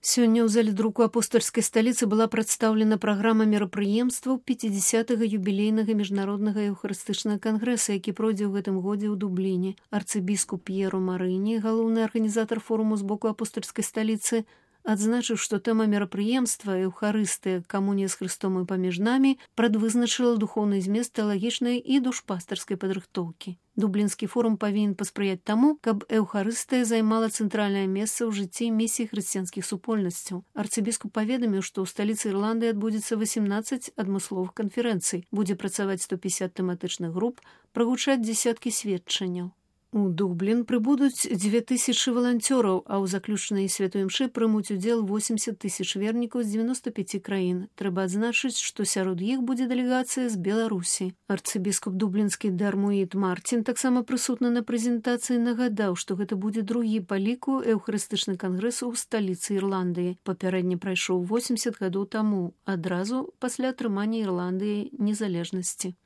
Сёння ў зале друку апостальскай сталіцы была прадстаўлена праграма мерапрыемстваў 50-га юбілейнага міжнароднага еўхарыстычнага кангрэса, які пройдзе ў гэтым годзе ў Дубліне. Арцыбіскуп П'еро Марыні, галоўны арганізатар форуму з боку апостальскай сталіцы, адзначыў, што тэма мерапрыемства «Еўхарыстыя, камунія з Хрыстом і паміж намі» прадвызначыла духоўны змест тэалагічнай і душпастарскай падрыхтоўкі. Дублінскі форум павінен паспрыяць таму, каб Еўхарыстыя займала цэнтральнае месца ў жыцці місій хрысціянскіх супольнасцяў. Арцыбіскуп паведаміў, што ў сталіцы Ірландыі адбудзецца 18 адмысловых канферэнцый, будзе працаваць 150 тэматычных груп, прагучаць дзесяткі сведчанняў. У Дублін прыбудуць 2000 валанцёраў, а ў заключнай святой імшы прымуць удзел 80 000 вернікаў з 95 краін. Трэба адзначыць, што сярод іх будзе дэлегацыя з Беларусі. Арцыбіскуп дублінскі Дармуіт Мартін, таксама прысутны на прэзентацыі, нагадаў, што гэта будзе другі па ліку еўхарыстычны кангрэс у сталіцы Ірландыі. Папярэдні прайшоў 80 гадоў таму, адразу пасля атрымання Ірландыі незалежнасці.